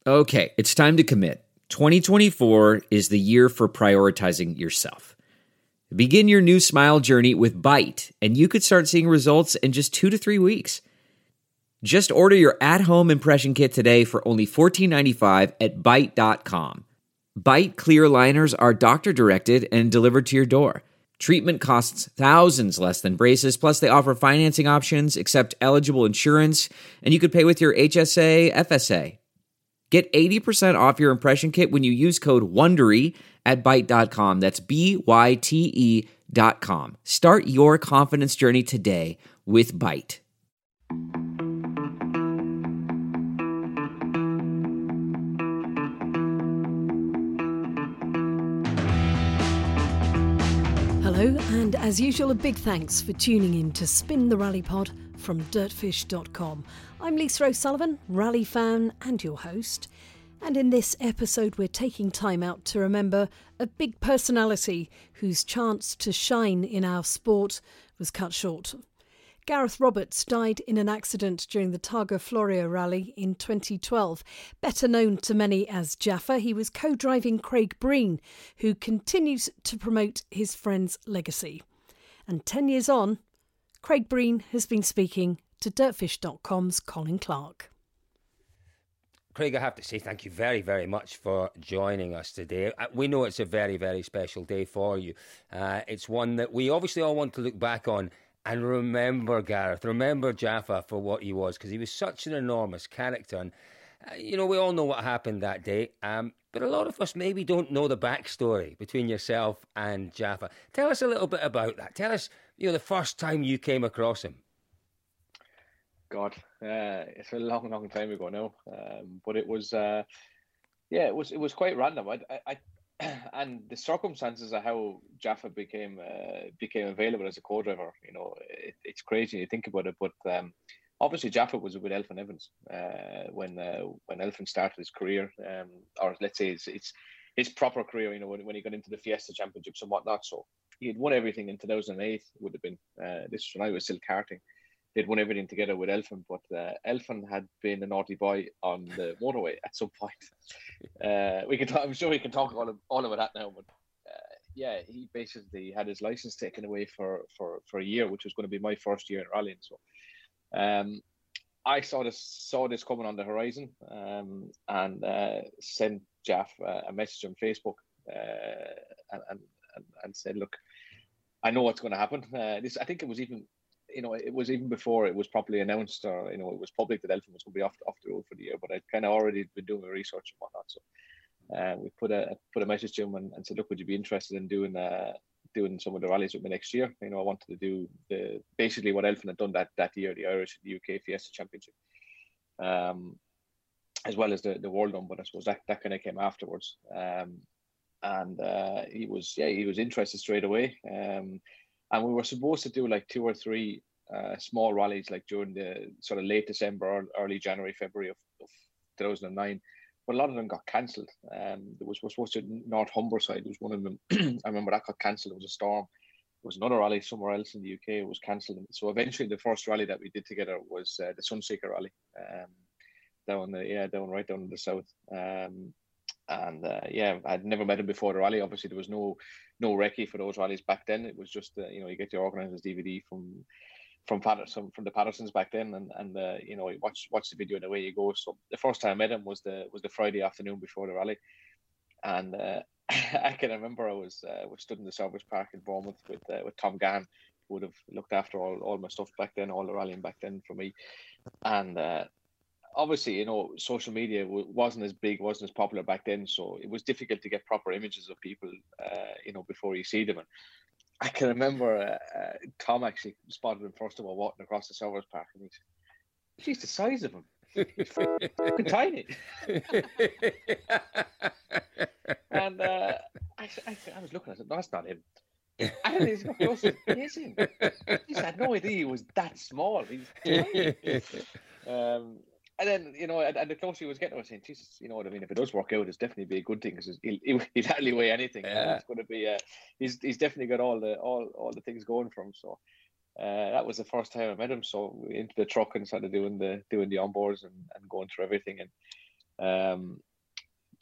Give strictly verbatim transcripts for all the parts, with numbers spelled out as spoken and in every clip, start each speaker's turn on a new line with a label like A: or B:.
A: Okay, it's time to commit. twenty twenty-four is the year for prioritizing yourself. Begin your new smile journey with Byte, and you could start seeing results in just two to three weeks. Just order your at-home impression kit today for only fourteen ninety-five at byte dot com. Byte clear aligners are doctor-directed and delivered to your door. Treatment costs thousands less than braces, plus they offer financing options, accept eligible insurance, and you could pay with your H S A, F S A. Get eighty percent off your impression kit when you use code WONDERY at byte dot com. That's B Y T E dot com. Start your confidence journey today with Byte.
B: Hello, and as usual, a big thanks for tuning in to Spin the Rally Pod from dirtfish dot com. I'm Lisa O'Sullivan, rally fan and your host. And in this episode, we're taking time out to remember a big personality whose chance to shine in our sport was cut short. Gareth Roberts died in an accident during the Targa Florio rally in twenty twelve. Better known to many as Jaffa, he was co-driving Craig Breen, who continues to promote his friend's legacy. And ten years on, Craig Breen has been speaking to dirtfish dot com's Colin Clark.
C: Craig, I have to say thank you very, very much for joining us today. We know it's a very, very special day for you. Uh, it's one that we obviously all want to look back on and remember Gareth, remember Jaffa for what he was, because he was such an enormous character. And, uh, you know, we all know what happened that day, um, but a lot of us maybe don't know the backstory between yourself and Jaffa. Tell us a little bit about that. Tell us, you know, the first time you came across him.
D: God, uh, it's a long, long time ago now. Um, but it was, uh, yeah, it was, it was quite random. I, I, I and the circumstances of how Jaffa became uh, became available as a co-driver, you know, it, it's crazy when you think about it. But um, obviously, Jaffa was with Elfyn Evans uh, when uh, when Elfyn started his career, um, or let's say it's, it's his proper career. You know, when, when he got into the Fiesta Championships and whatnot. So he had won everything in two thousand eight. Would have been uh, this was when I was still karting. They'd won everything together with Elfyn, but uh, Elfyn had been a naughty boy on the motorway at some point. Uh, we can, talk, I'm sure we can talk all, of, all about that now, but uh, yeah, he basically had his license taken away for, for, for a year, which was going to be my first year in rallying. So um, I saw this saw this coming on the horizon um, and uh, sent Jaff uh, a message on Facebook uh, and, and and said, "Look, I know what's going to happen." Uh, this I think it was even. You know, it was even before it was properly announced, or you know, it was public that Elfyn was going to be off off the road for the year. But I'd kind of already been doing my research and whatnot. So uh, we put a put a message to him and, and said, "Look, would you be interested in doing uh, doing some of the rallies with me next year?" You know, I wanted to do the basically what Elfyn had done that that year, the Irish and the U K Fiesta Championship, um, as well as the the World Run. But I suppose that that kind of came afterwards. Um, and uh, he was yeah he was interested straight away. Um, And we were supposed to do like two or three uh, small rallies, like during the sort of late December or early January, February of, of two thousand nine. But a lot of them got cancelled. Um, there was, we were supposed to North Humberside was one of them. I remember that got cancelled. It was a storm. There was another rally somewhere else in the U K. It was cancelled. So eventually, the first rally that we did together was uh, the Sunseeker Rally, um, down the yeah down right down in the south. Um, And uh, yeah, I'd never met him before the rally. Obviously, there was no no recce for those rallies back then. It was just uh, you know, you get your organisers D V D from from Patterson from the Pattersons back then, and and uh, you know, you watch watch the video and away you go. So the first time I met him was the was the Friday afternoon before the rally, and uh, I can remember I was uh, was stood in the service park in Bournemouth with uh, with Tom Gann, who would have looked after all, all my stuff back then, all the rallying back then for me, and. Uh, Obviously, you know, social media wasn't as big, wasn't as popular back then, so it was difficult to get proper images of people, uh, you know, before you see them. And I can remember uh, uh, Tom actually spotted him first of all walking across the Service Park, and he said, "Geez, the size of him, he's fucking tiny." And uh, I, I, I was looking at it, no, that's not him. And he's got closer, it is him. He had no idea he was that small. He's tiny. Um, And then, you know, and, and the closer he was getting, I was saying, Jesus, you know what I mean? If it does work out, it's definitely be a good thing, because he'll, he'll, he'll hardly weigh anything.
C: Yeah.
D: It's going to be, uh, he's he's definitely got all the all all the things going for him. So uh, that was the first time I met him. So into the truck and started doing the doing the onboards and, and going through everything. And um,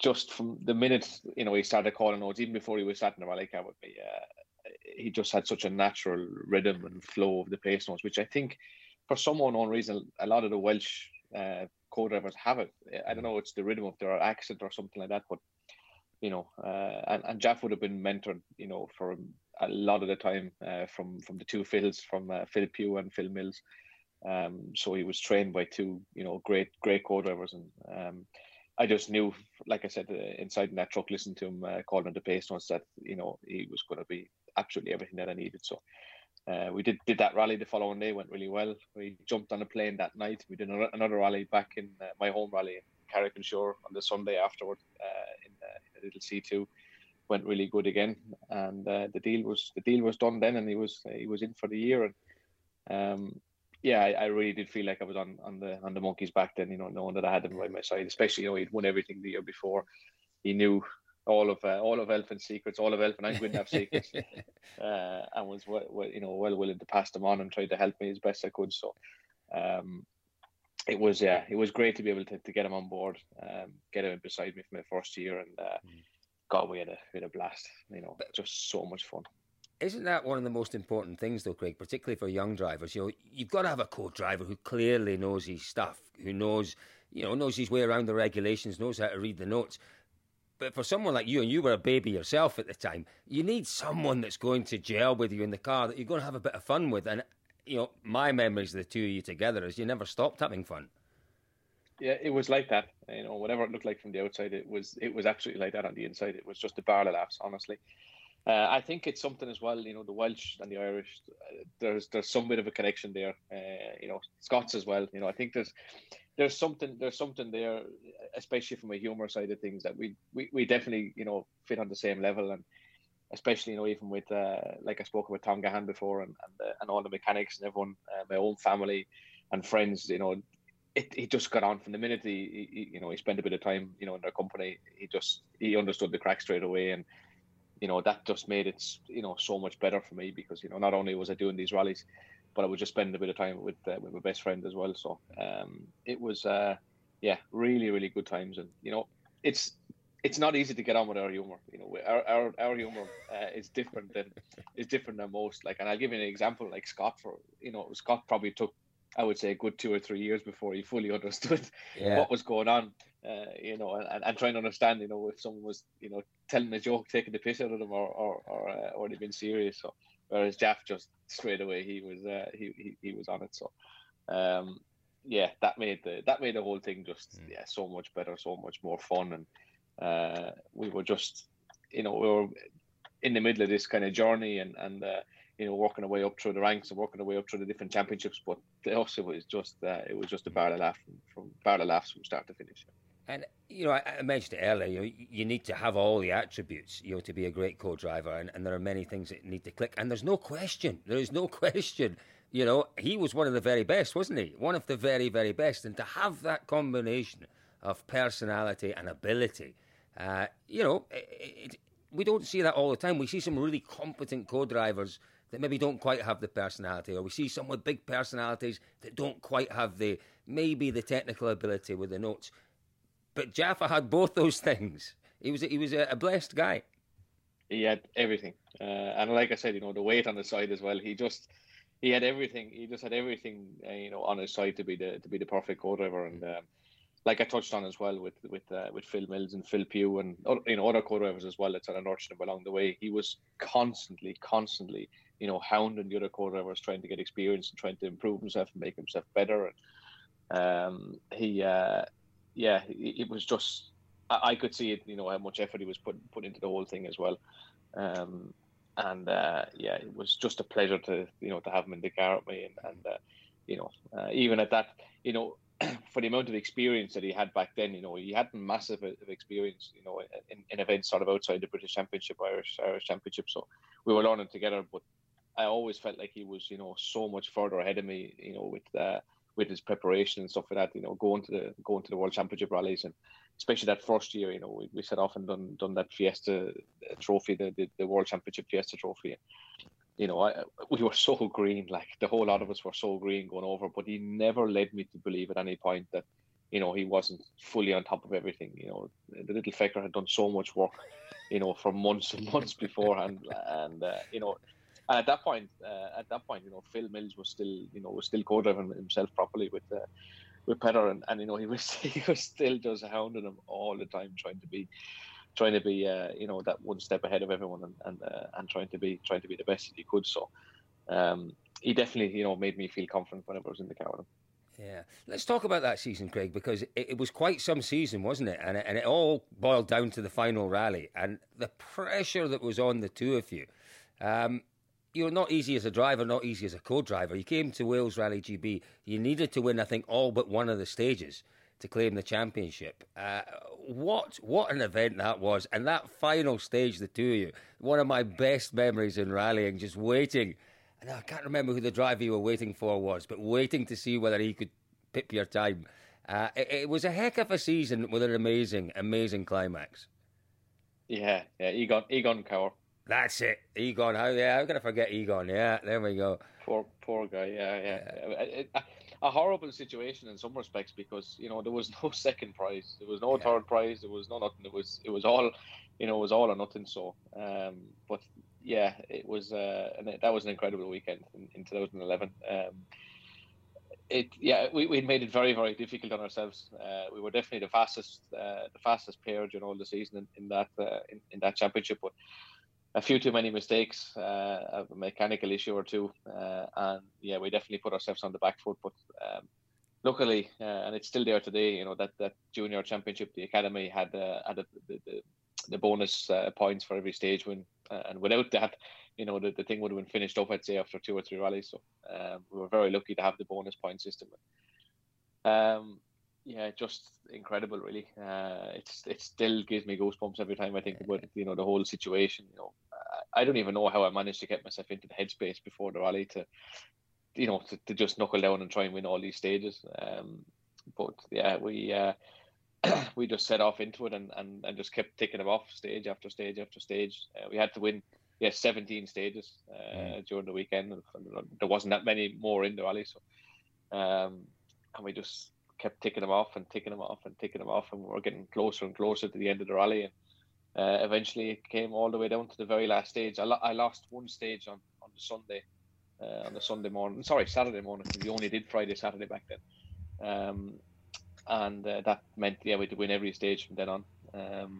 D: just from the minute, you know, he started calling notes, even before he was sat in the rally car with me, uh, he just had such a natural rhythm and flow of the pace notes, which I think, for some unknown reason, a lot of the Welsh uh, co-drivers have it. I don't know, it's the rhythm of their accent or something like that, but, you know, uh, and, and Jaff would have been mentored, you know, for a lot of the time uh, from, from the two Phils, from uh, Phil Pugh and Phil Mills. Um, so he was trained by two, you know, great, great co-drivers. And um, I just knew, like I said, uh, inside in that truck, listening to him uh, calling the pace notes, that, you know, he was going to be absolutely everything that I needed. So uh, we did did that rally the following day, went really well. We jumped on a plane that night. We did another, another rally back in uh, my home rally in Carrick-on-Shore on the Sunday afterward uh, in, uh, in a little C two. Went really good again, and uh, the deal was the deal was done then, and he was he was in for the year. And um, yeah, I, I really did feel like I was on, on the on the monkey's back then, you know, knowing that I had him by my side. Especially, you know, he'd won everything the year before. He knew all of uh, all of Elfyn's secrets, all of Elfyn and Gwynneth's secrets, uh, and was well, well, you know, well willing to pass them on and try to help me as best I could. So um, it was yeah, it was great to be able to, to get him on board, um, get him beside me for my first year, and uh, mm. God, we had a we had a blast. You know, just so much fun.
C: Isn't that one of the most important things, though, Craig, particularly for young drivers? You know, you've got to have a co-driver who clearly knows his stuff, who knows, you know, knows his way around the regulations, knows how to read the notes. But for someone like you, and you were a baby yourself at the time, you need someone that's going to gel with you in the car, that you're going to have a bit of fun with. And, you know, my memories of the two of you together is you never stopped having fun.
D: Yeah, it was like that. You know, whatever it looked like from the outside, it was it was absolutely like that on the inside. It was just a barrel of laughs, honestly. Uh, I think it's something as well, you know, the Welsh and the Irish, uh, there's there's some bit of a connection there, uh, you know, Scots as well. You know, I think there's there's something there's something there, especially from a humour side of things, that we, we, we definitely, you know, fit on the same level. And especially, you know, even with, uh, like I spoke with Tom Gahan before, and and, uh, and all the mechanics and everyone, uh, my own family and friends, you know, it, he just got on from the minute he, he, you know, he spent a bit of time, you know, in their company. He just, he understood the crack straight away. And, you know, that just made it, you know, so much better for me, because, you know, not only was I doing these rallies, but I would just spend a bit of time with uh, with my best friend as well. So um, it was, uh, yeah, really, really good times. And, you know, it's it's not easy to get on with our humour. You know, our our, our humour uh, is different than is different than most. Like, and I'll give you an example. Like Scott, for you know, Scott probably took, I would say, a good two or three years before he fully understood yeah. what was going on. Uh, you know, and, and trying to understand, you know, if someone was, you know, telling a joke, taking the piss out of them, or or or, uh, or they've been serious. So, whereas Jaff just straight away he was uh, he, he he was on it. So, um, yeah, that made the that made the whole thing just mm. yeah so much better, so much more fun, and uh, we were just, you know, we were in the middle of this kind of journey, and and uh, you know, working our way up through the ranks and working our way up through the different championships. But to us, it was just uh, it was just a barrel of laugh from, from barrel of laughs from start to finish.
C: And, you know, I, I mentioned it earlier, you know, you need to have all the attributes, you know, to be a great co-driver, and, and there are many things that need to click. And there's no question, there is no question, you know, he was one of the very best, wasn't he? One of the very, very best. And to have that combination of personality and ability, uh, you know, it, it, we don't see that all the time. We see some really competent co-drivers that maybe don't quite have the personality, or we see some with big personalities that don't quite have the, maybe the technical ability with the notes. But Jaffa had both those things. He was he was a, a blessed guy.
D: He had everything, uh, and like I said, you know, the weight on his side as well. He just he had everything. He just had everything, uh, you know, on his side to be the to be the perfect co-driver. And um, like I touched on as well with with uh, with Phil Mills and Phil Pugh and you know other co-drivers as well that sort of nurtured him along the way. He was constantly, constantly, you know, hounding the other co-drivers, trying to get experience and trying to improve himself and make himself better. And um, he. Uh, Yeah, it was just, I could see it, you know, how much effort he was put put into the whole thing as well. Um, and, uh, yeah, it was just a pleasure to, you know, to have him in the car with me. And, and uh, you know, uh, even at that, you know, for the amount of experience that he had back then, you know, he had massive of experience, you know, in, in events sort of outside the British Championship, Irish Irish Championship. So we were learning together. But I always felt like he was, you know, so much further ahead of me, you know, with uh, with his preparation and stuff like that, you know, going to the going to the World Championship rallies, and especially that first year, you know, we, we set off and done done that Fiesta trophy, the, the, the World Championship Fiesta trophy. And, you know, I, we were so green, like the whole lot of us were so green going over, but he never led me to believe at any point that you know, he wasn't fully on top of everything. You know, the little fecker had done so much work, you know, for months and months beforehand, and uh, you know, and at that point, uh, at that point, you know, Phil Mills was still, you know, was still co-driving himself properly with uh, with Petter, and, and you know, he was he was still just hounding him all the time, trying to be, trying to be, uh, you know, that one step ahead of everyone, and and uh, and trying to be trying to be the best that he could. So, um, he definitely, you know, made me feel confident whenever I was in the car with him.
C: Yeah, let's talk about that season, Craig, because it, it was quite some season, wasn't it? And it, and it all boiled down to the final rally and the pressure that was on the two of you. Um, you're not easy as a driver, not easy as a co-driver. You came to Wales Rally G B. You needed to win, I think, all but one of the stages to claim the championship. Uh, what what an event that was, and that final stage, the two of you, one of my best memories in rallying, just waiting. I can't remember who the driver you were waiting for was, but waiting to see whether he could pip your time. Uh, it, it was a heck of a season with an amazing, amazing climax.
D: Yeah, yeah, Egon, Egon Cower.
C: That's it, Egon. How? Yeah, I'm gonna forget Egon. Yeah, there we go.
D: Poor, poor guy. Yeah, yeah. yeah. It, it, a horrible situation in some respects, because you know there was no second prize, there was no yeah. third prize, there was no nothing. It was, it was all, you know, it was all or nothing. So, um, but. Yeah, it was, uh, and it, that was an incredible weekend in, in twenty eleven. Um, it, yeah, we we made it very, very difficult on ourselves. Uh, we were definitely the fastest, uh, the fastest pair during all the season in, in that uh, in, in that championship. But a few too many mistakes, uh, a mechanical issue or two, uh, and yeah, we definitely put ourselves on the back foot. But um, luckily, uh, and it's still there today. You know, that, that junior championship, the academy had uh, had a, the, the the bonus uh, points for every stage win, uh, and without that, you know, the, the thing would have been finished up, I'd say, after two or three rallies. So um, we were very lucky to have the bonus point system. Um, yeah, just incredible, really. Uh, it's it still gives me goosebumps every time I think about, you know, the whole situation. You know, I don't even know how I managed to get myself into the headspace before the rally to, you know, to, to just knuckle down and try and win all these stages. Um, but yeah, we. Uh, we just set off into it and, and, and just kept ticking them off stage after stage after stage. Uh, we had to win, yeah, seventeen stages uh, mm. during the weekend. And there wasn't that many more in the rally, so um, and we just kept ticking them off and ticking them off and ticking them off, and we were getting closer and closer to the end of the rally. And uh, eventually, it came all the way down to the very last stage. I, lo- I lost one stage on on the Sunday, uh, on the Sunday morning. Sorry, Saturday morning. We only did Friday, Saturday back then. Um, And uh, that meant, yeah, we had to win every stage from then on. Um,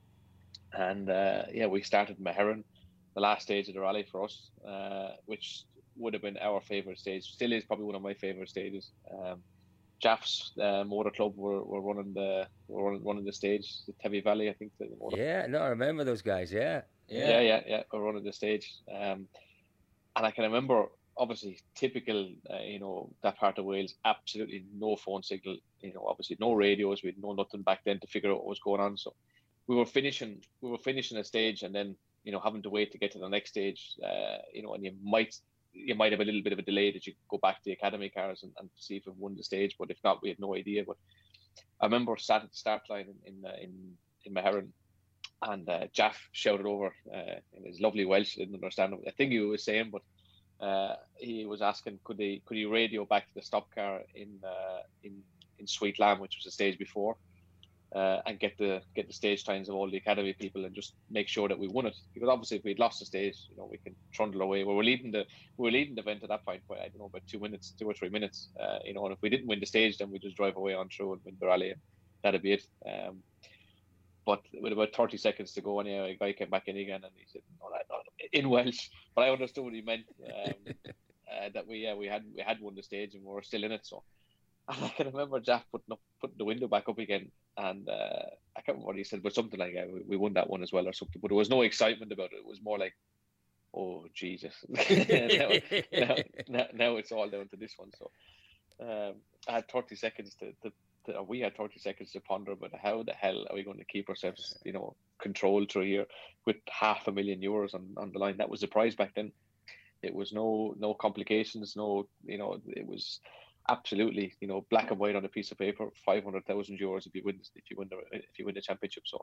D: and uh, yeah, we started Meheran, the last stage of the rally for us, uh, which would have been our favourite stage. Still is probably one of my favourite stages. Um, Jaff's uh, Motor Club were, were running the were running, running the stage, the Tevi Valley, I think. The motor.
C: Yeah, no, I remember those guys. Yeah,
D: yeah, yeah, yeah. yeah were running the stage, um, and I can remember. Obviously, typical, uh, you know, that part of Wales, absolutely no phone signal, you know, obviously no radios, we had no nothing back then to figure out what was going on. So we were finishing, we were finishing a stage and then, you know, having to wait to get to the next stage, uh, you know, and you might, you might have a little bit of a delay that you go back to the academy cars and, and see if we've won the stage. But if not, we had no idea. But I remember sat at the start line in, in, uh, in, in Meheran, and uh, Jaff shouted over uh, in his lovely Welsh. I didn't understand what I think he was saying, but Uh, he was asking, could he could he radio back to the stop car in uh, in in Sweet Lamb, which was the stage before, uh, and get the get the stage times of all the academy people and just make sure that we won it. Because obviously, if we'd lost the stage, you know, we can trundle away. We were leading the we were leading the event at that point by, I don't know, about two minutes, two or three minutes. Uh, you know, and if we didn't win the stage, then we just drive away on through and win the rally, and that'd be it. Um, But with about thirty seconds to go, anyway, a guy came back in again, and he said, "No, that, no, in Welsh." But I understood what he meant. Um, uh, that we, yeah, we had we had won the stage and we were still in it. So and I can remember Jack putting up putting the window back up again, and uh, I can't remember what he said, but something like, yeah, we, "We won that one as well," or something. But there was no excitement about it. It was more like, "Oh Jesus!" now, now, now, now it's all down to this one. So um, I had thirty seconds to. to we had thirty seconds to ponder about how the hell are we going to keep ourselves, you know, controlled through here with half a million euros on, on the line. That was the prize back then. It was no no complications, no, you know, it was absolutely, you know, black and white on a piece of paper, five hundred thousand euros if you win if you win the if you win the championship. So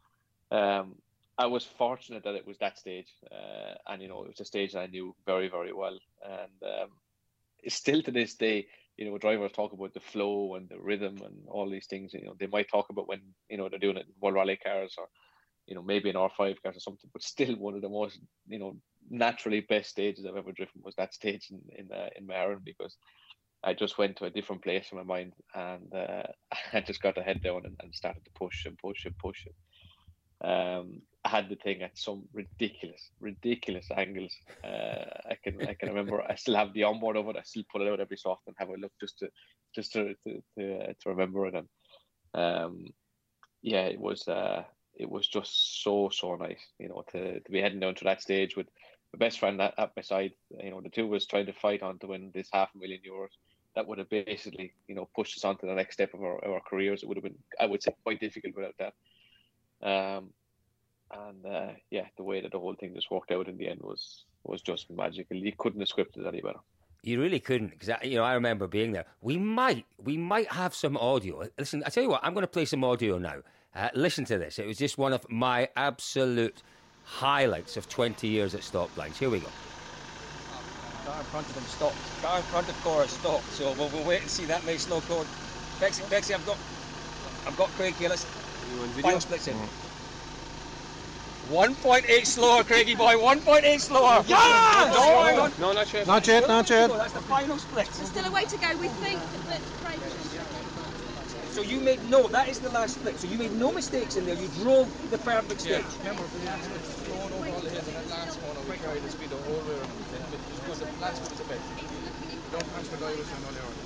D: um, I was fortunate that it was that stage, uh, and you know, it was a stage that I knew very very well, and um, still to this day. you know, drivers talk about the flow and the rhythm and all these things. You know, they might talk about when, you know, they're doing it in World Rally cars or, you know, maybe an R five cars or something, but still one of the most, you know, naturally best stages I've ever driven was that stage in in, uh, in Marin, because I just went to a different place in my mind, and uh, I just got the head down and, and started to push and push and push it. Um, I had the thing at some ridiculous, ridiculous angles. Uh, I can I can remember. I still have the onboard of it. I still pull it out every so often, have a look just to just to to to, uh, to remember it. And um, yeah, it was uh, it was just so so nice, you know, to to be heading down to that stage with my best friend at, at my side. You know, the two of us trying to fight on to win this half a million euros. That would have basically, you know, pushed us on to the next step of our, our careers. It would have been, I would say, quite difficult without that. Um, and uh, yeah, the way that the whole thing just worked out in the end was was just magical. You couldn't have scripted any better.
C: You really couldn't, because you know I remember being there. We might, we might have some audio. Listen, I tell you what, I'm going to play some audio now. Uh, listen to this. It was just one of my absolute highlights of twenty years at Stoplines. Here we go.
E: Car in front of them stopped. Car in front of Cora stopped. So we'll, we'll wait and see that may slow Cora. Bexy, Bexy, I've got, I've got Craig here. Let's final splits in. one point eight slower, Craigie boy. one point eight slower. Yeah! No, hang on.
F: No, not yet.
G: Not yet, not yet.
E: That's the final split.
H: There's still a way to go. We think that Craig.
E: So you made no. That is the last split. So you made no mistakes in there. You drove the perfect stage.
F: Yeah. Remember, the last one was flowing over all the hills, and that last corner we carried the speed the whole way around. But the last one was the best. Don't pass the guy with no error.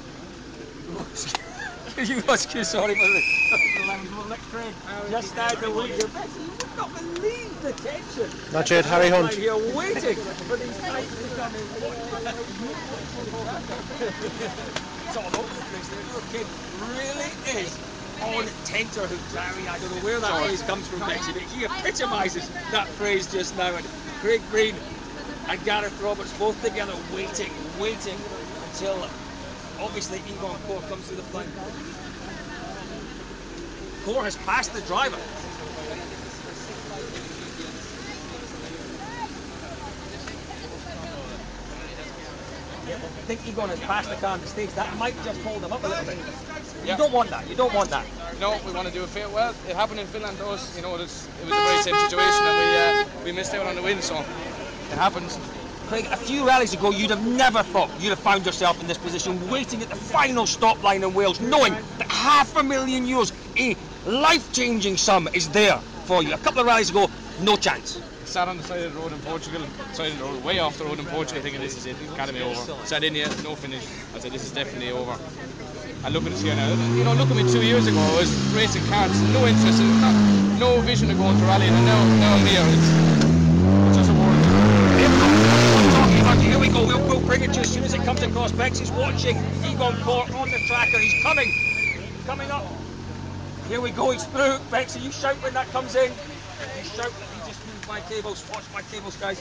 E: You must be sorry for this. Well, next Craig, just now the wait. You would not believe the tension.
G: Not yet, Harry Hunt.
E: Here waiting for these guys to come in. It's all over the place there. Your kid really is on tenterhooks, Harry. I don't know where that phrase comes from, Bexy, but he epitomises that phrase just now. And Craig Breen and Gareth Roberts both together waiting, waiting until obviously Egon Core comes to the front. Core has passed the driver. Yeah, well, I think Egon has passed the car on the stage. That might just hold him up a little bit. You
F: Yeah.
E: don't want that. You don't want that.
F: No, we want to do it fair. Well, it happened in Finland to us. You know, it was, it was a very same situation, and we uh, we missed out on the win. So it happens.
E: Craig, a few rallies ago, you'd have never thought you'd have found yourself in this position, waiting at the final stop line in Wales, knowing that half a million euros, a life-changing sum, is there for you. A couple of rallies ago, no chance.
F: Sat on the side of the road in Portugal, side of the road, way off the road in Portugal, thinking this is it, Academy over. Sat in here, no finish. I said, this is definitely over. And look at us here now. You know, look at me two years ago, I was racing cars, no interest, not, no vision of going to rally, and now, now I'm here. It's, it's just a world.
E: Here we go, we'll, we'll bring it to you as soon as it comes across. Bex is watching Egon Core on the tracker. He's coming, coming up. Here we go, he's through. Bex, you shout when that comes in. You shout. Let me just move my cables. Watch my cables, guys.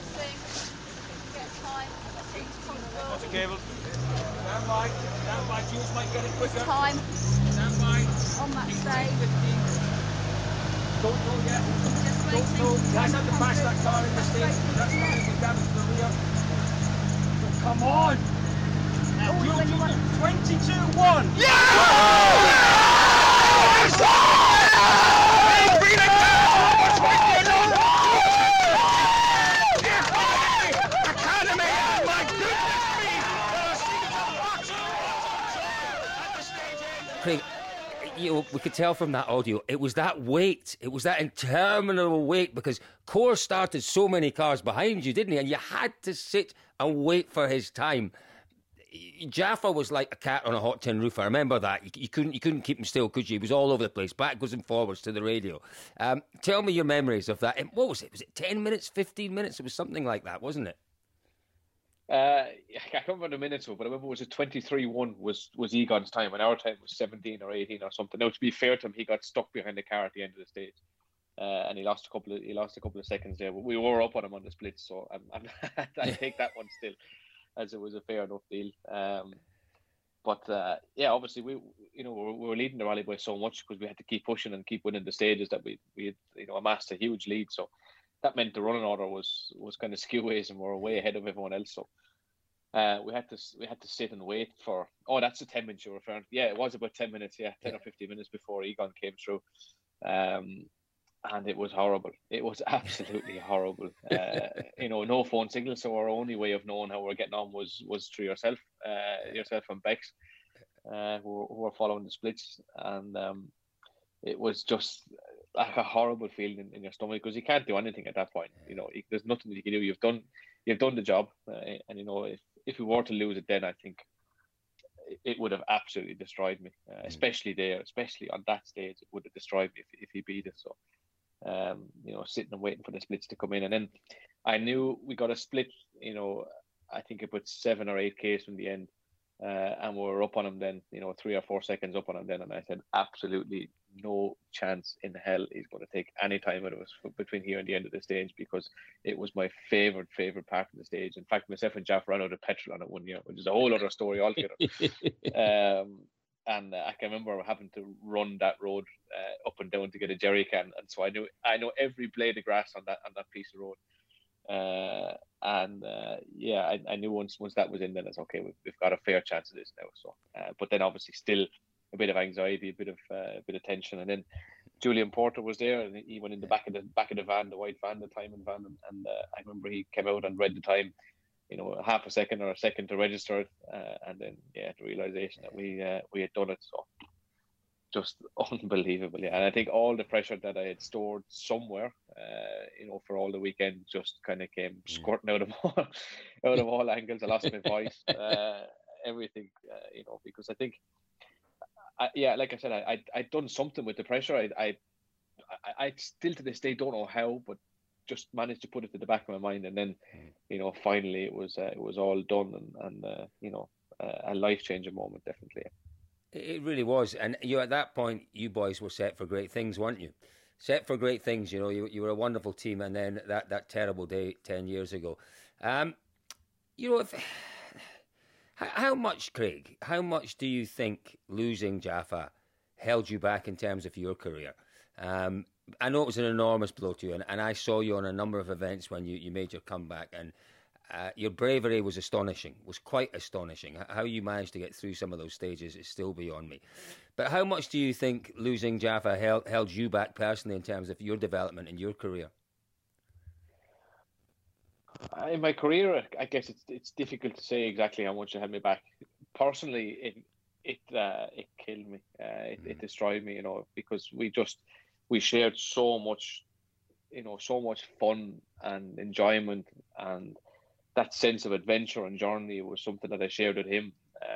E: Watch the cables. Stand by. Stand by. Jules might get it quicker.
H: Time
E: Stand by.
H: on that stage.
E: Don't go yet.
H: Just
E: Don't
H: waiting.
E: go. You guys have to pass that car in the stage. That's not going to damage the rear. Come on! Now,
H: Oh,
E: you
H: twenty-one.
E: twenty-two one! Craig, you know, we could tell from that audio, it was that wait, it was that interminable wait, because Core started so many cars behind you, didn't he? And you had to sit and wait for his time. Jaffa was like a cat on a hot tin roof. I remember that. You, you couldn't, you couldn't keep him still, could you? He was all over the place, backwards and forwards to the radio. Um, tell me your memories of that. And what was it? Was it ten minutes, fifteen minutes? It was something like that, wasn't it?
D: Uh, I can't remember the minutes, but I remember it was a twenty-three one was was Egon's time, and our time was seventeen or eighteen or something. Now, to be fair to him, he got stuck behind the car at the end of the stage, uh, and he lost a couple of he lost a couple of seconds there. But we were up on him on the splits, so I'm, I'm, I take that one still, as it was a fair enough deal. Um, but uh, yeah, obviously we you know we were, we were leading the rally by so much because we had to keep pushing and keep winning the stages that we we had, you know amassed a huge lead. So that meant the running order was was kind of skew ways, and we were way ahead of everyone else. So Uh, we had to we had to sit and wait for. Oh, that's the ten minutes you're referring to. Yeah, it was about ten minutes. Yeah, ten yeah. or fifteen minutes before Egon came through, um, and it was horrible. It was absolutely horrible. Uh, you know, no phone signal, so our only way of knowing how we're getting on was was through yourself, uh, yourself and Bex, uh, who, who were following the splits, and um, it was just like a horrible feeling in, in your stomach because you can't do anything at that point. You know, there's nothing you can do. You've done, you've done the job, uh, and you know if. If we were to lose it, then I think it would have absolutely destroyed me, uh, mm. especially there, especially on that stage. It would have destroyed me if, if he beat us. So, um, you know, sitting and waiting for the splits to come in. And then I knew we got a split, you know, I think about seven or eight Ks from the end. Uh, and we were up on him then, you know, three or four seconds up on him then. And I said, absolutely no chance in hell he's going to take any time out of us between here and the end of the stage, because it was my favourite, favourite part of the stage. In fact, myself and Jeff ran out of petrol on it one year, which is a whole other story altogether. um, and uh, I can remember having to run that road uh, up and down to get a jerry can. And so I knew I know every blade of grass on that on that piece of road. Uh, and uh, yeah, I, I knew once once that was in, then it's okay. We've, we've got a fair chance of this now. So, uh, but then obviously still a bit of anxiety, a bit of uh, a bit of tension, and then Julian Porter was there, and he went in the back of the back of the van, the white van, the timing van, and, and uh, I remember he came out and read the time, you know, half a second or a second to register it, uh, and then yeah, the realization that we uh, we had done it. So. Just unbelievable, yeah. And I think all the pressure that I had stored somewhere, uh, you know, for all the weekend, just kind of came squirting out of all, out of all angles. I lost my voice, uh, everything, uh, you know, because I think, I, yeah, like I said, I, I I'd done something with the pressure. I, I I I still to this day don't know how, but just managed to put it to the back of my mind, and then, you know, finally it was uh, it was all done, and and uh, you know, uh, a life changing moment, definitely.
C: It really was, and you at that point, you boys were set for great things, weren't you? Set for great things, you know. You you were a wonderful team, and then that, that terrible day ten years ago. Um, you know, if, how, how much, Craig? How much do you think losing Jaffa held you back in terms of your career? Um, I know it was an enormous blow to you, and, and I saw you on a number of events when you, you made your comeback, and. Uh, your bravery was astonishing, was quite astonishing. How you managed to get through some of those stages is still beyond me. But how much do you think losing Jaffa held, held you back personally in terms of your development in your career?
D: In my career, I guess it's it's difficult to say exactly how much it held me back. Personally, it it uh, it killed me. Uh, it, mm. it destroyed me, you know, because we just we shared so much, you know, so much fun and enjoyment, and that sense of adventure and journey was something that I shared with him.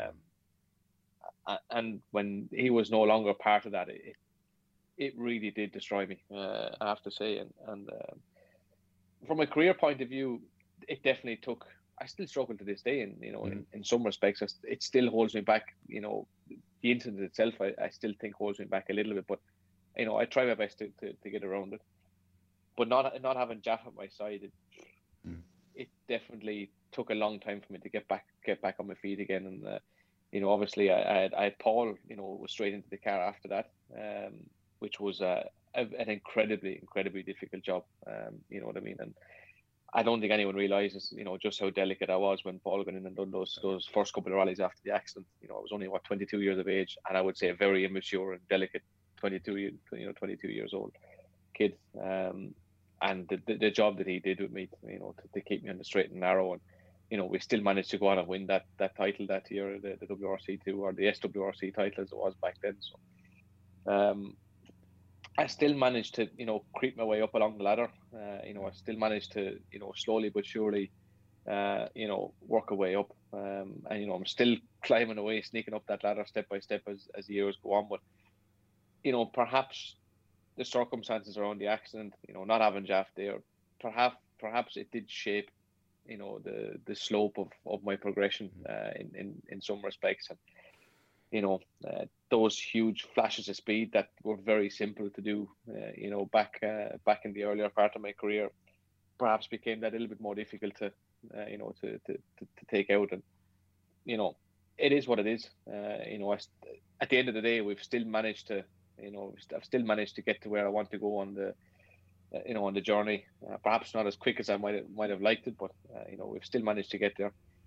D: Um, and when he was no longer part of that, it it really did destroy me, uh, I have to say. And, and um, from a career point of view, it definitely took, I still struggle to this day. And, you know, mm-hmm. in, in some respects, it still holds me back. You know, the incident itself, I, I still think holds me back a little bit. But, you know, I try my best to, to, to get around it. But not not having Jaff at my side, it, mm. it definitely took a long time for me to get back get back on my feet again. And uh, you know, obviously, I, I, had, I had Paul, you know, was straight into the car after that, um, which was uh, a, an incredibly, incredibly difficult job. Um, you know what I mean? And I don't think anyone realizes, you know, just how delicate I was when Paul got in and done those those first couple of rallies after the accident. You know, I was only what twenty-two years of age, and I would say a very immature and delicate twenty-two, you know, twenty-two years old kid. Um, and the, the the job that he did with me, you know, to, to keep me on the straight and narrow, and you know, we still managed to go on and win that that title that year, the, the W R C two or the S W R C title as it was back then. So, um, I still managed to, you know, creep my way up along the ladder. Uh, you know, I still managed to, you know, slowly but surely, uh, you know, work a way up. Um, and you know, I'm still climbing away, sneaking up that ladder step by step as as the years go on. But you know, perhaps the circumstances around the accident, you know, not having Jaff there, perhaps perhaps it did shape, you know, the the slope of, of my progression uh, in, in in some respects. And you know, uh, those huge flashes of speed that were very simple to do, uh, you know, back uh, back in the earlier part of my career, perhaps became that a little bit more difficult to, uh, you know, to, to, to, to take out. And you know, it is what it is. Uh, you know, I, at the end of the day, we've still managed to, you know, I've still managed to get to where I want to go on the, uh, you know, on the journey. Uh, perhaps not as quick as I might have, might have liked it, but uh, you know, we've still managed to get there.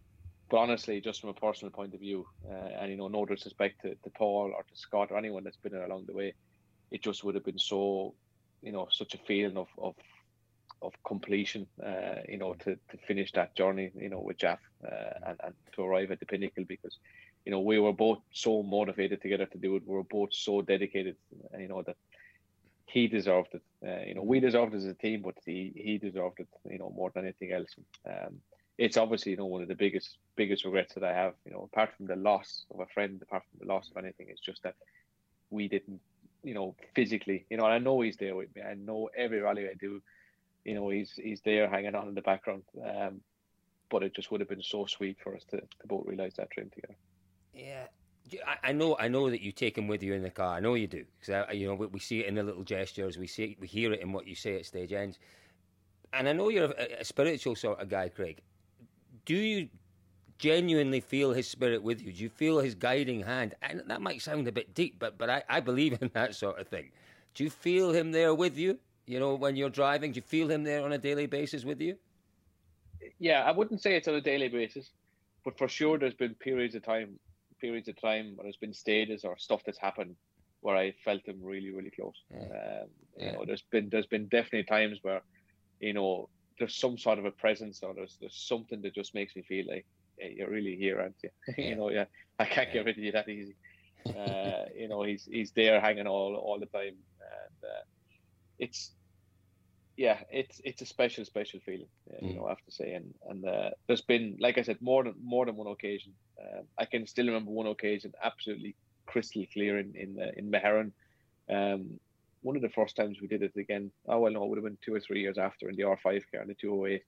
D: but honestly, just from a personal point of view, uh, and you know, no disrespect to, to Paul or to Scott or anyone that's been there along the way, it just would have been so, you know, such a feeling of of, of completion, uh, you know, to, to finish that journey, you know, with Jeff uh, and, and to arrive at the pinnacle, because, you know, we were both so motivated together to do it. We were both so dedicated, you know, that he deserved it. Uh, you know, we deserved it as a team, but he, he deserved it, you know, more than anything else. Um, it's obviously, you know, one of the biggest, biggest regrets that I have, you know, apart from the loss of a friend, apart from the loss of anything, it's just that we didn't, you know, physically, you know, and I know he's there with me. I know every rally I do, you know, he's he's there hanging on in the background. Um, but it just would have been so sweet for us to, to both realise that dream together.
C: Yeah. I know, I know that you take him with you in the car. I know you do, because you know we, we see it in the little gestures. We see, we hear it in what you say at stage ends. And I know you're a, a spiritual sort of guy, Craig. Do you genuinely feel his spirit with you? Do you feel his guiding hand? And that might sound a bit deep, but but I, I believe in that sort of thing. Do you feel him there with you? You know, when you're driving, do you feel him there on a daily basis with you?
D: Yeah, I wouldn't say it's on a daily basis, but for sure, there's been periods of time. periods of time where there's been stages or stuff that's happened where I felt him really, really close. Yeah. Um, you yeah. know, there's been there's been definitely times where, you know, there's some sort of a presence or there's there's something that just makes me feel like, hey, you're really here, aren't you? Yeah. you know, yeah, I can't get rid of you that easy. Uh, you know, he's he's there hanging all all the time, and uh, it's yeah, it's it's a special special feeling, uh, you mm. know, I have to say. And and uh, there's been, like I said, more than more than one occasion. Uh, I can still remember one occasion, absolutely crystal clear in in uh, in Meharan. Um, one of the first times we did it again. Oh well, no, it would have been two or three years after in the R five car in the two oh eight,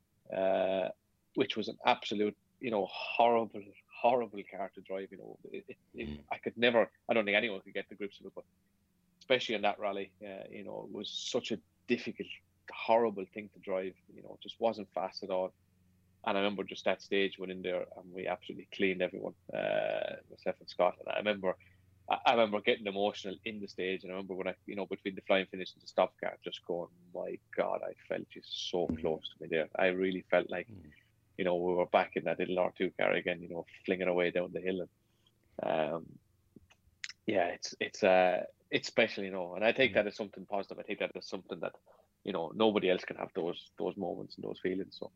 D: uh, which was an absolute, you know, horrible, horrible car to drive. You know, it, it, it, mm. I could never. I don't think anyone could get the grips of it, but especially in that rally, uh, you know, it was such a difficult, horrible thing to drive. You know, it just wasn't fast at all. And I remember just that stage went in there and we absolutely cleaned everyone, uh, myself and Scott. And I remember, I remember getting emotional in the stage. And I remember when I, you know, between the flying finish and the stop car, just going, my God, I felt just so close to me there. I really felt like, mm. you know, we were back in that little R two car again, you know, flinging away down the hill. And um, yeah, it's it's uh, it's special, you know. And I take mm. that as something positive. I take that as something that, you know, nobody else can have those those moments and those feelings. So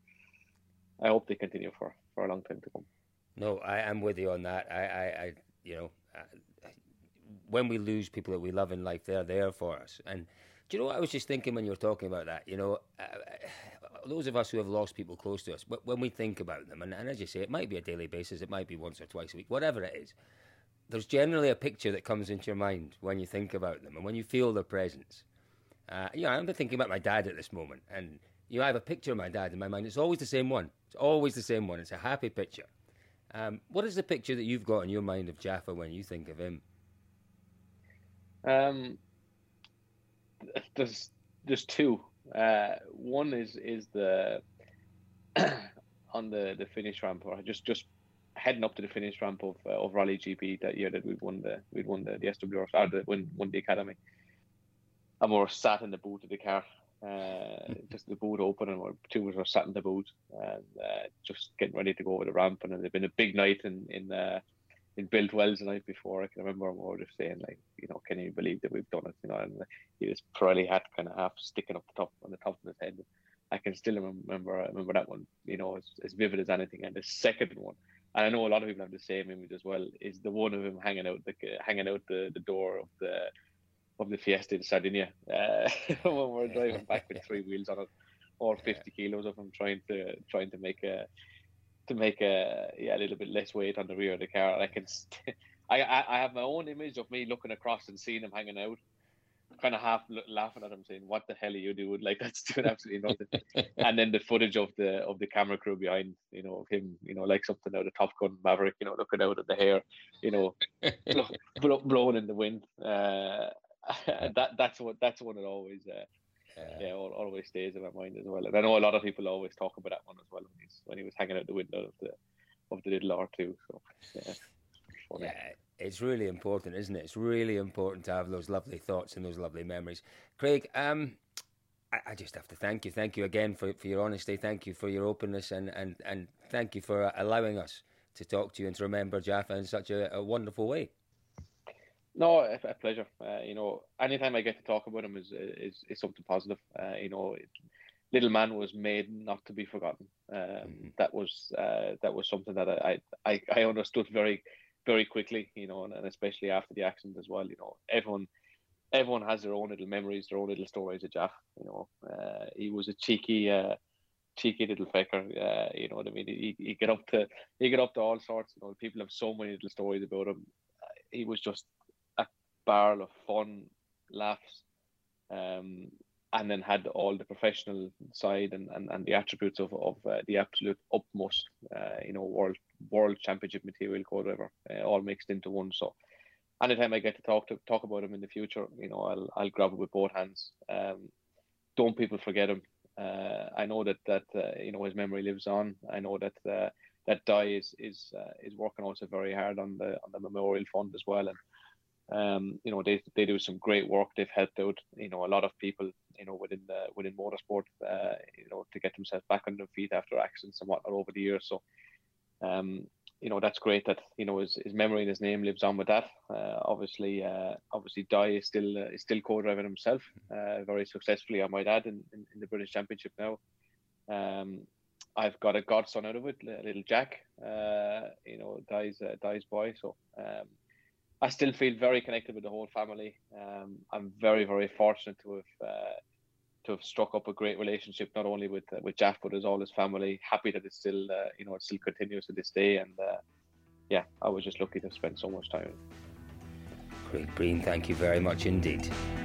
D: I hope they continue for, for a long time to come.
C: No, I am with you on that. I, I, I you know, I, when we lose people that we love in life, they're there for us. And do you know what I was just thinking when you were talking about that? You know, uh, those of us who have lost people close to us, when we think about them, and, and as you say, it might be a daily basis, it might be once or twice a week, whatever it is, there's generally a picture that comes into your mind when you think about them and when you feel their presence. Uh, you know, I'm thinking about my dad at this moment, and you know, I have a picture of my dad in my mind. It's always the same one. It's always the same one. It's a happy picture. Um, what is the picture that you've got in your mind of Jaffa when you think of him?
D: Um, there's there's two. Uh, one is is the on the, the finish ramp, or just just heading up to the finish ramp of uh, of Rally G P that year that we won the we won the, the S W R or the won won the academy, and we were sat in the boot of the car. Uh, just the boot open, and we're, two of us were sat in the boot and uh, just getting ready to go over the ramp. And it had been a big night in in uh, in Built Wells the night before. I can remember we were just saying, like, you know, can you believe that we've done it? You know, and he was probably hat kind of half sticking up the top on the top of his head. I can still remember remember that one, you know, as, as vivid as anything. And the second one, and I know a lot of people have the same image as well, is the one of him hanging out the hanging out the, the door of the. of the Fiesta in Sardinia, uh, when we're driving back with three wheels on it, or fifty kilos of them, trying to trying to make a to make a yeah a little bit less weight on the rear of the car. And I can, st- I, I I have my own image of me looking across and seeing him hanging out, kind of half l- laughing at him, saying, "What the hell are you doing? Like, that's doing absolutely nothing." And then the footage of the of the camera crew behind, you know, of him, you know, like something out of Top Gun Maverick, you know, looking out at the hair, you know, blow, blow, blowing in the wind. Uh, that that's what that's one that always uh, yeah, yeah always stays in my mind as well. And I know a lot of people always talk about that one as well when he's when he was hanging out the window of the of the little R two. So yeah, funny.
C: Yeah, it's really important, isn't it? It's really important to have those lovely thoughts and those lovely memories. Craig, um, I, I just have to thank you. Thank you again for, for your honesty. Thank you for your openness, and, and, and thank you for allowing us to talk to you and to remember Jaffa in such a, a wonderful way.
D: No, a, a pleasure. Uh, you know, anytime I get to talk about him is is, is something positive. Uh, you know, it, little man was made not to be forgotten. Um, mm-hmm. That was uh, that was something that I, I I understood very very quickly. You know, and, and especially after the accident as well. You know, everyone everyone has their own little memories, their own little stories of Jaff. You know, uh, he was a cheeky. Uh, cheeky little fecker, uh, you know what I mean. He he get up to he get up to all sorts. You know, people have so many little stories about him. Uh, he was just a barrel of fun, laughs, um, and then had all the professional side and, and, and the attributes of of uh, the absolute utmost, uh, you know, world world championship material code ever, uh, all mixed into one. So, anytime I get to talk to talk about him in the future, you know, I'll I'll grab it with both hands. Um, don't people forget him. Uh, I know that that uh, you know, his memory lives on. I know that uh, that Di is is uh, is working also very hard on the on the memorial fund as well, and um, you know, they they do some great work. They've helped out, you know, a lot of people, you know, within the within motorsport, uh, you know, to get themselves back on their feet after accidents and whatnot over the years. So, um, you know, that's great that, you know, his, his memory and his name lives on with that. Uh, obviously, uh, obviously, Di is still uh, is still co-driving himself, uh, very successfully, I might add, in, in, in the British Championship now. Um, I've got a godson out of it, little Jack. Uh, you know, Di's uh, Di's boy. So um, I still feel very connected with the whole family. Um, I'm very very fortunate to have. Uh, to have struck up a great relationship, not only with uh, with Jaff, but as all his family. Happy that it's still, uh, you know, it still continues to this day. And uh, yeah, I was just lucky to spend so much time with him.
C: Craig Breen, thank you very much indeed.